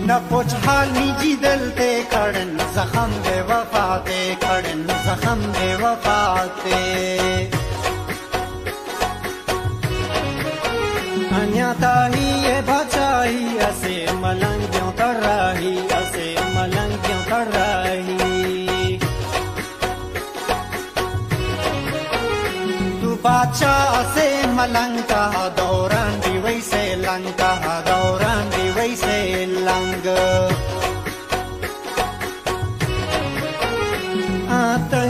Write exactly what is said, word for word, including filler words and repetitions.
न पुछ हाल निजी दिल ते खड़न जख्म बेवफा ते खड़न जख्म बेवफा ते अन्यथा ही ये बचाई ऐसे मलंग क्यों कर रही ऐसे मलंग क्यों कर रही तू बादशाह से मलंग का दौरान भी वैसे लंका दौरान भी वैसे लंग आता